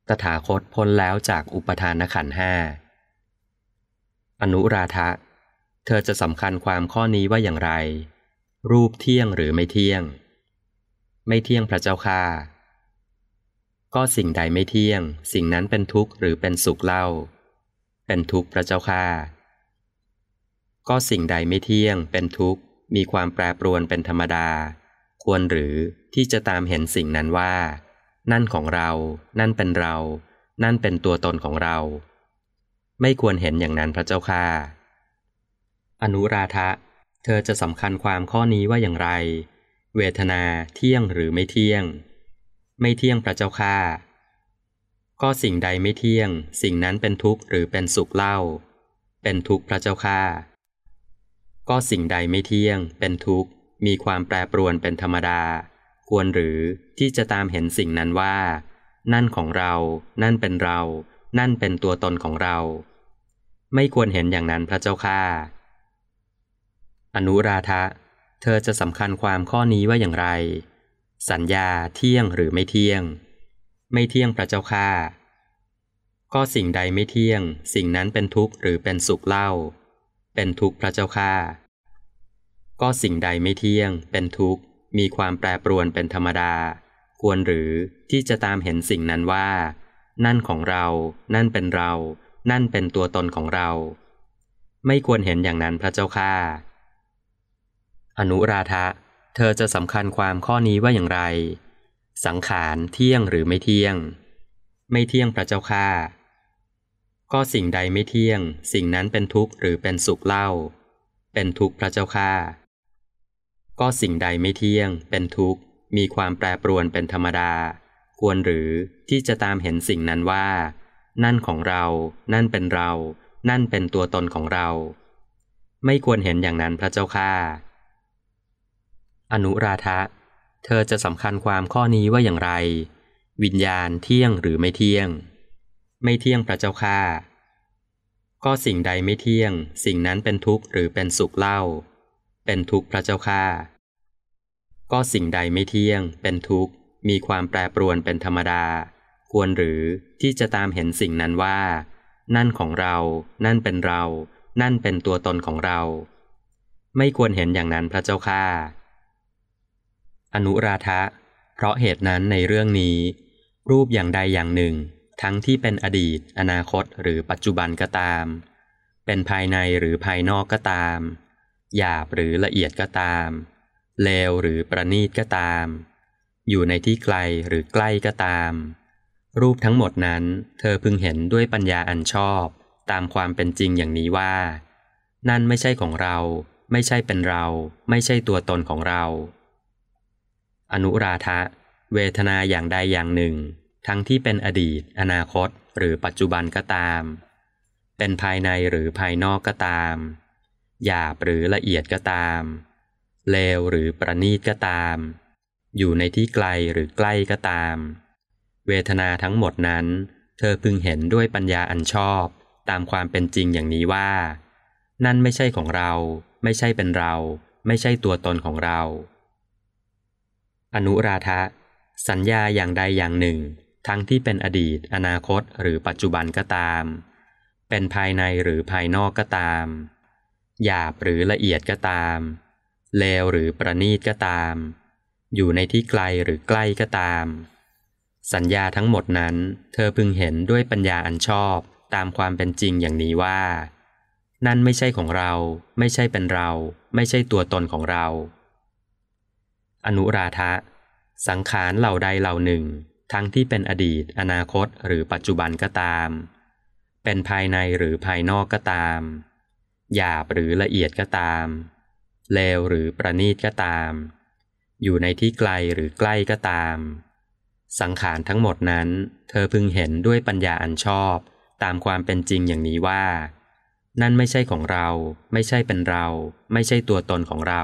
ตถาคตพ้นแล้วจากอุปทานขันธ์ห้าอนุราทะเธอจะสำคัญความข้อนี้ว่าอย่างไรรูปเที่ยงหรือไม่เที่ยงไม่เที่ยงพระเจ้าข้าก็สิ่งใดไม่เที่ยงสิ่งนั้นเป็นทุกข์หรือเป็นสุขเล่าเป็นทุกข์พระเจ้าข้าก็สิ่งใดไม่เที่ยงเป็นทุกข์มีความแปรปรวนเป็นธรรมดาควรหรือที่จะตามเห็นสิ่งนั้นว่านั่นของเรานั่นเป็นเรานั่นเป็นตัวตนของเราไม่ควรเห็นอย่างนั้นพระเจ้าข้าอนุราทะเธอจะสำคัญความข้อนี้ว่าอย่างไรเวทนาเที่ยงหรือไม่เที่ยงไม่เที่ยงพระเจ้าข้าก็สิ่งใดไม่เที่ยงสิ่งนั้นเป็นทุกข์หรือเป็นสุขเล่าเป็นทุกข์พระเจ้าข้าก็สิ่งใดไม่เที่ยงเป็นทุกข์มีความแปรปรวนเป็นธรรมดาควรหรือที่จะตามเห็นสิ่งนั้นว่านั่นของเรานั่นเป็นเรานั่นเป็นตัวตนของเราไม่ควรเห็นอย่างนั้นพระเจ้าข้าอนุราทะเธอจะสำคัญความข้อนี้ว่าอย่างไรสัญญาเที่ยงหรือไม่เที่ยงไม่เที่ยงพระเจ้าข้าก็สิ่งใดไม่เที่ยงสิ่งนั้นเป็นทุกข์หรือเป็นสุขเล่าเป็นทุกข์พระเจ้าข้าก็สิ่งใดไม่เที่ยงเป็นทุกข์มีความแปรปรวนเป็นธรรมดาควรหรือที่จะตามเห็นสิ่งนั้นว่านั่นของเรานั่นเป็นเรานั่นเป็นตัวตนของเราไม่ควรเห็นอย่างนั้นพระเจ้าข้าอนุราทะเธอจะสำคัญความข้อนี้ว่าอย่างไรสังขารเที่ยงหรือไม่เที่ยงไม่เที่ยงพระเจ้าข้าก็สิ่งใดไม่เที่ยงสิ่งนั้นเป็นทุกข์หรือเป็นสุขเล่าเป็นทุกข์พระเจ้าข้าก็สิ่งใดไม่เที่ยงเป็นทุกข์มีความแปรปรวนเป็นธรรมดาควรหรือที่จะตามเห็นสิ่งนั้นว่านั่นของเรานั่นเป็นเรานั่นเป็นตัวตนของเราไม่ควรเห็นอย่างนั้นพระเจ้าข้าอนุราทะเธอจะสำคัญความข้อนี้ว่าอย่างไรวิญญาณเที่ยงหรือไม่เที่ยงไม่เที่ยงพระเจ้าข้าก็สิ่งใดไม่เที่ยงสิ่งนั้นเป็นทุกข์หรือเป็นสุขเล่าเป็นทุกข์พระเจ้าข้าก็สิ่งใดไม่เที่ยงเป็นทุกข์มีความแปรปรวนเป็นธรรมดาควรหรือที่จะตามเห็นสิ่งนั้นว่านั่นของเรานั่นเป็นเรานั่นเป็นตัวตนของเราไม่ควรเห็นอย่างนั้นพระเจ้าข้าอนุราทะเพราะเหตุนั้นในเรื่องนี้รูปอย่างใดอย่างหนึ่งทั้งที่เป็นอดีตอนาคตหรือปัจจุบันก็ตามเป็นภายในหรือภายนอกก็ตามหยาบหรือละเอียดก็ตามเลวหรือประณีตก็ตามอยู่ในที่ไกลหรือใกล้ก็ตามรูปทั้งหมดนั้นเธอพึงเห็นด้วยปัญญาอันชอบตามความเป็นจริงอย่างนี้ว่านั่นไม่ใช่ของเราไม่ใช่เป็นเราไม่ใช่ตัวตนของเราอนุราทะเวทนาอย่างใดอย่างหนึ่งทั้งที่เป็นอดีตอนาคตหรือปัจจุบันก็ตามเป็นภายในหรือภายนอกก็ตามหยาบหรือละเอียดก็ตามเลวหรือประณีตก็ตามอยู่ในที่ไกลหรือใกล้ก็ตามเวทนาทั้งหมดนั้นเธอพึงเห็นด้วยปัญญาอันชอบตามความเป็นจริงอย่างนี้ว่านั่นไม่ใช่ของเราไม่ใช่เป็นเราไม่ใช่ตัวตนของเราอนุราทะสัญญาอย่างใดอย่างหนึ่งทั้งที่เป็นอดีตอนาคตหรือปัจจุบันก็ตามเป็นภายในหรือภายนอกก็ตามหยาบหรือละเอียดก็ตามเลวหรือประณีตก็ตามอยู่ในที่ไกลหรือใกล้ก็ตามสัญญาทั้งหมดนั้นเธอพึงเห็นด้วยปัญญาอันชอบตามความเป็นจริงอย่างนี้ว่านั่นไม่ใช่ของเราไม่ใช่เป็นเราไม่ใช่ตัวตนของเราอนุราทะสังขารเหล่าใดเหล่าหนึ่งทั้งที่เป็นอดีตอนาคตหรือปัจจุบันก็ตามเป็นภายในหรือภายนอกก็ตามหยาบหรือละเอียดก็ตามเลวหรือประณีตก็ตามอยู่ในที่ไกลหรือใกล้ก็ตามสังขารทั้งหมดนั้นเธอพึงเห็นด้วยปัญญาอันชอบตามความเป็นจริงอย่างนี้ว่านั่นไม่ใช่ของเราไม่ใช่เป็นเราไม่ใช่ตัวตนของเรา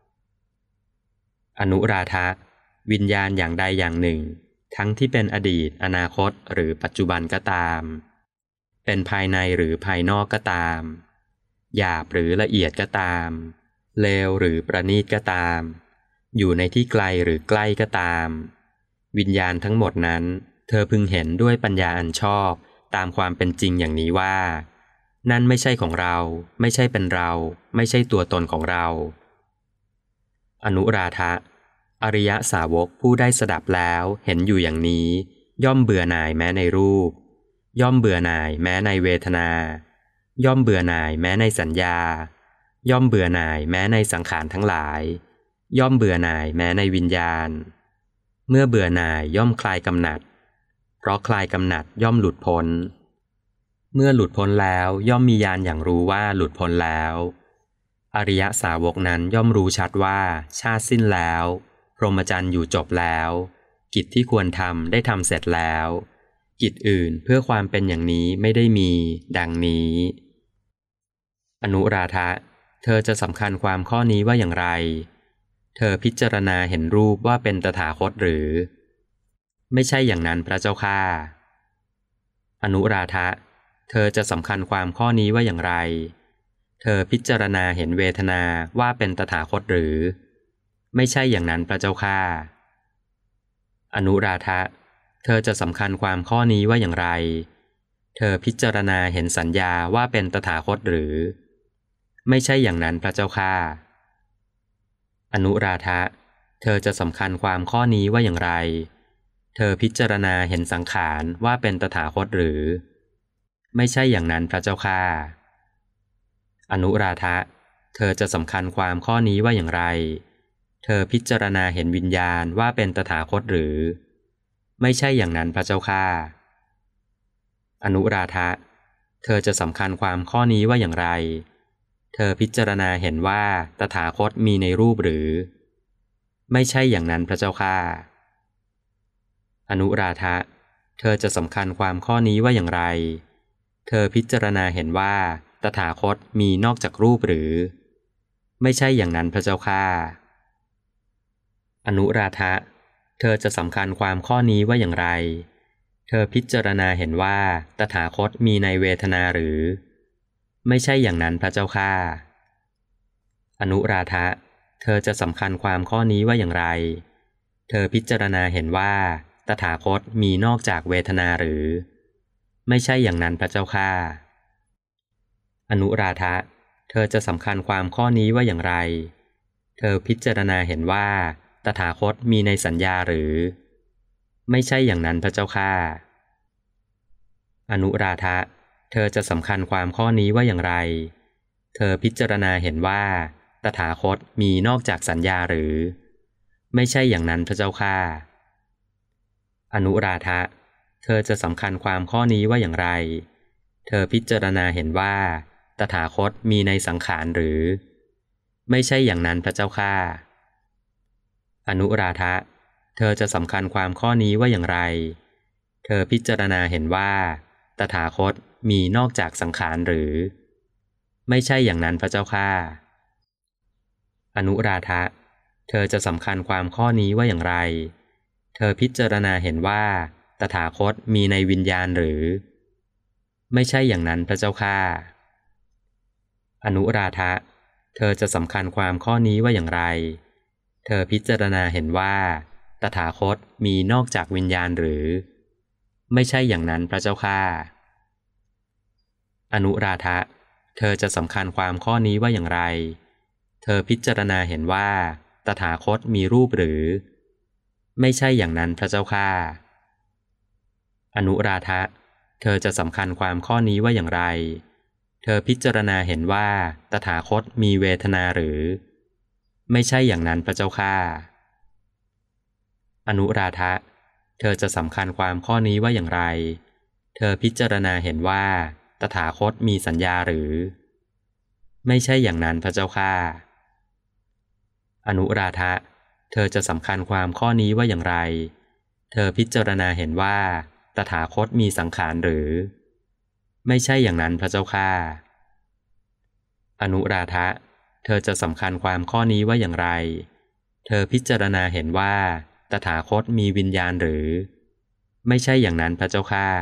อนุราทะวิญญาณอย่างใดอย่างหนึ่งทั้งที่เป็นอดีตอนาคตหรือปัจจุบันก็ตามเป็นภายในหรือภายนอกก็ตามหยาบหรือละเอียดก็ตามเลวหรือประณีตก็ตามอยู่ในที่ไกลหรือใกล้ก็ตามวิญญาณทั้งหมดนั้นเธอพึงเห็นด้วยปัญญาอันชอบตามความเป็นจริงอย่างนี้ว่านั่นไม่ใช่ของเราไม่ใช่เป็นเราไม่ใช่ตัวตนของเราอนุราทะอริยสาวกผู้ได้สดับแล้วเห็นอยู่อย่างนี้ย่อมเบื่อหน่ายแม้ในรูปย่อมเบื่อหน่ายแม้ในเวทนาย่อมเบื่อหน่ายแม้ในสัญญาย่อมเบื่อหน่ายแม้ในสังขารทั้งหลายย่อมเบื่อหน่ายแม้ในวิญญาณเมื่อเบื่อหน่ายย่อมคลายกำหนัดเพราะคลายกำหนัดย่อมหลุดพ้นเมื่อหลุดพ้นแล้วย่อมมีญาณอย่างรู้ว่าหลุดพ้นแล้วอริยสาวกนั้นย่อมรู้ชัดว่าชาติสิ้นแล้วพรหมจรรย์อยู่จบแล้วกิจที่ควรทำได้ทำเสร็จแล้วกิจอื่นเพื่อความเป็นอย่างนี้ไม่ได้มีดังนี้อนุราทะเธอจะสำคัญความข้อนี้ว่าอย่างไรเธอพิจารณาเห็นรูปว่าเป็นตถาคตหรือไม่ใช่อย่างนั้นพระเจ้าข้าอนุราทะเธอจะสำคัญความข้อนี้ว่าอย่างไรเธอพิจารณาเห็นเวทนาว่าเป็นตถาคตหรือไม่ใช่อย่างนั้นพระเจ้าข้าอนุราทะเธอจะสำคัญความข้อนี้ว่าอย่างไรเธอพิจารณาเห็นสัญญาว่าเป็นตถาคตหรือไม่ใช่อย่างนั้นพระเจ้าข้าอนุราทะเธอจะสำคัญความข้อนี้ว่าอย่างไรเธอพิจารณาเห็นสังขารว่าเป็นตถาคตหรือไม่ใช่อย่างนั้นพระเจ้าข้าอนุราทะเธอจะสำคัญความข้อนี้ว่าอย่างไรเธอพิจารณาเห็นวิญญาณว่าเป็นตถาคตหรือไม่ใช่อย่างนั้นพระเจ้าข้าอนุราทะเธอจะสำคัญความข้อนี้ว่าอย่างไรเธอพิจารณาเห็นว่าตถาคตมีในรูปหรือไม่ใช่อย่างนั้นพระเจ้าข้าอนุราทะเธอจะสำคัญความข้อนี้ว่าอย่างไรเธอพิจารณาเห็นว่าตถาคตมีนอกจากรูปหรือไม่ใช่อย่างนั้นพระเจ้าข้าอนุราทะเธอจะสำคัญความข้อนี้ว่าอย่างไรเธอพิจารณาเห็นว่าตถาคตมีในเวทนาหรือไม่ใช่อย่างนั้นพระเจ้าข้าอนุราทะเธอจะสำคัญความข้อนี้ว่าอย่างไรเธอพิจารณาเห็นว่าตถาคตมีนอกจากเวทนาหรือไม่ใช่อย่างนั้นพระเจ้าข้าอนุราทะเธอจะสำคัญความข้อนี้ว่าอย่างไรเธอพิจารณาเห็นว่าตถาคตมีในสัญญาหรือไม่ใช่อย่างนั้นพระเจ้าข้าอนุราทะเธอจะสำคัญความข้อนี้ว่าอย่างไรเธอพิจารณาเห็นว่าตถาคตมีนอกจากสัญญาหรือไม่ใช่อย่างนั้นพระเจ้าข้าอนุราทะเธอจะสำคัญความข้อนี้ว่าอย่างไรเธอพิจารณาเห็นว่าตถาคตมีในสังขารหรือไม่ใช่อย่างนั้นพระเจ้าข้าอนุราทะเธอจะสำคัญความข้อนี้ว่าอย่างไรเธอพิจารณาเห็นว่าตถาคตมีนอกจากสังขารหรือไม่ใช่อย่างนั้นพระเจ้าข้าอนุราทะเธอจะสำคัญความข้อนี้ว่าอย่างไรเธอพิจารณาเห็นว่าตถาคตมีในวิญญาณหรือไม่ใช่อย่างนั้นพระเจ้าข้าอนุราทะเธอจะสำคัญความข้อนี้ว่าอย่างไรเธอพิจารณาเห็นว่าตถาคตมีนอกจากวิญญาณหรือไม่ใช่อย่างนั้นพระเจ้าข้าอนุราทะเธอจะสำคัญความข้อนี้ว่าอย่างไรเธอพิจารณาเห็นว่าตถาคตมีรูปหรือไม่ใช่อย่างนั้นพระเจ้าข้าอนุราทะเธอจะสำคัญความข้อนี้ว่าอย่างไรเธอพิจารณาเห็นว่าตถาคตมีเวทนาหรือไม่ใช่อย่างนั้นพระเจ้าข้าอนุราทะเธอจะสำคัญความข้อนี้ว่าอย่างไรเธอพิจารณาเห็นว่าตถาคตมีสัญญาหรือไม่ใช่อย่างนั้นพระเจ้าข้าอนุราทะเธอจะสำคัญความข้อนี้ว่าอย่างไรเธอพิจารณาเห็นว่าตถาคตมีสังขารหรือไม่ใช่อย่างนั้นพระเจ้าข้าอนุราทะเธอจะสำคัญความข้อนี้ว่าอย่างไรเธอพิจารณาเห็นว่าตถาคตมีวิญญาณหรือไม่ใช่อย่างนั้นพระเจ้าข้า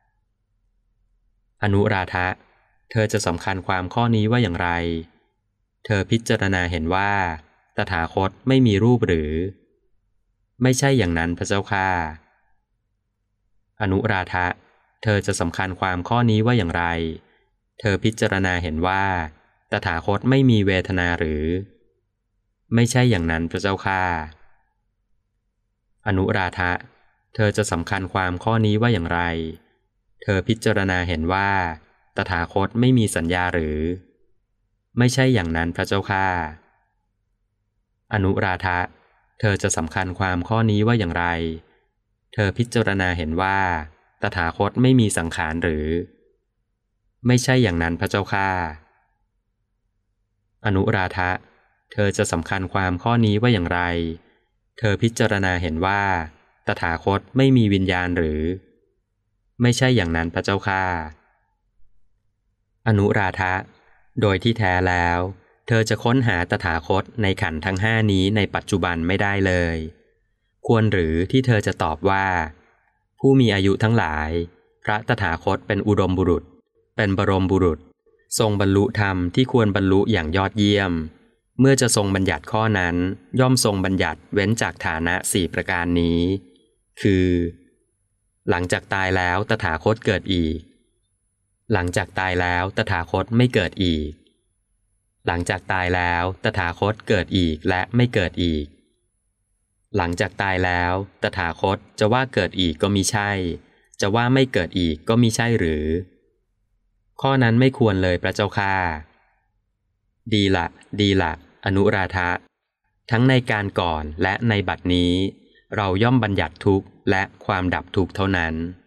อนุราทะเธอจะสำคัญความข้อนี้ว่าอย่างไรเธอพิจารณาเห็นว่าตถาคตไม่มีรูปหรือไม่ใช่อย่างนั้นพระเจ้าข้าอนุราทะเธอจะสำคัญความข้อนี้ว่าอย่างไรเธอพิจารณาเห็นว่าตถาคตไม่มีเวทนาหรือไม่ใช่อย่างนั้นพระเจ้าข้าอนุราทะเธอจะสำคัญความข้อนี้ว่าอย่างไรเธอพิจารณาเห็นว่าตถาคตไม่มีสัญญาหรือไม่ใช่อย่างนั้นพระเจ้าข้าอนุราทะเธอจะสำคัญความข้อนี้ว่าอย่างไรเธอพิจารณาเห็นว่าตถาคตไม่มีสังขารหรือไม่ใช่อย่างนั้นพระเจ้าข้าอนุราทะเธอจะสำคัญความข้อนี้ว่าอย่างไรเธอพิจารณาเห็นว่าตถาคตไม่มีวิญญาณหรือไม่ใช่อย่างนั้นพระเจ้าข้าอนุราทะโดยที่แท้แล้วเธอจะค้นหาตถาคตในขันธ์ทั้งห้านี้ในปัจจุบันไม่ได้เลยควรหรือที่เธอจะตอบว่าผู้มีอายุทั้งหลายพระตถาคตเป็นอุดมบุรุษเป็นบรมบุรุษทรงบรรลุธรรมที่ควรบรรลุอย่างยอดเยี่ยมเมื่อจะทรงบัญญัติข้อนั้นย่อมทรงบัญญัติเว้นจากฐานะ4ประการนี้คือหลังจากตายแล้วตถาคตเกิดอีกหลังจากตายแล้วตถาคตไม่เกิดอีกหลังจากตายแล้วตถาคตเกิดอีกและไม่เกิดอีกหลังจากตายแล้วตถาคตจะว่าเกิดอีกก็มิใช่จะว่าไม่เกิดอีกก็มิใช่หรือข้อนั้นไม่ควรเลยพระเจ้าข้าดีละดีละอนุราทะทั้งในการก่อนและในบัดนี้เราย่อมบัญญัติทุกข์และความดับทุกข์เท่านั้น